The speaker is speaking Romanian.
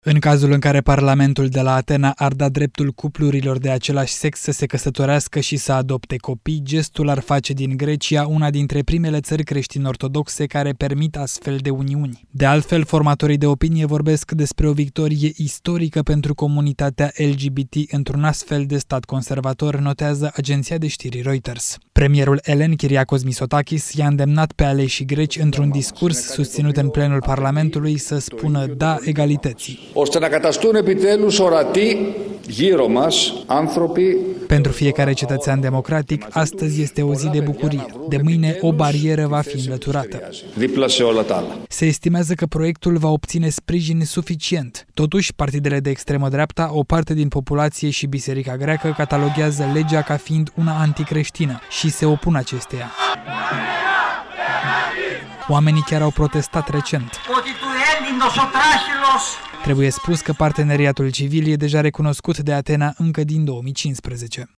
În cazul în care Parlamentul de la Atena ar da dreptul cuplurilor de același sex să se căsătorească și să adopte copii, gestul ar face din Grecia una dintre primele țări creștin-ortodoxe care permit astfel de uniuni. De altfel, formatorii de opinie vorbesc despre o victorie istorică pentru comunitatea LGBT într-un astfel de stat conservator, notează agenția de știri Reuters. Premierul Elen Kyriakos Mitsotakis i-a îndemnat pe aleșii greci într-un discurs susținut în plenul Parlamentului să spună da egalității. Pentru fiecare cetățean democratic, astăzi este o zi de bucurie. De mâine, o barieră va fi înlăturată. Se estimează că proiectul va obține sprijin suficient. Totuși, partidele de extremă dreapta, o parte din populație și Biserica Greacă cataloghează legea ca fiind una anticreștină și se opun acesteia. Oamenii chiar au protestat recent. Trebuie spus că parteneriatul civil e deja recunoscut de Atena încă din 2015.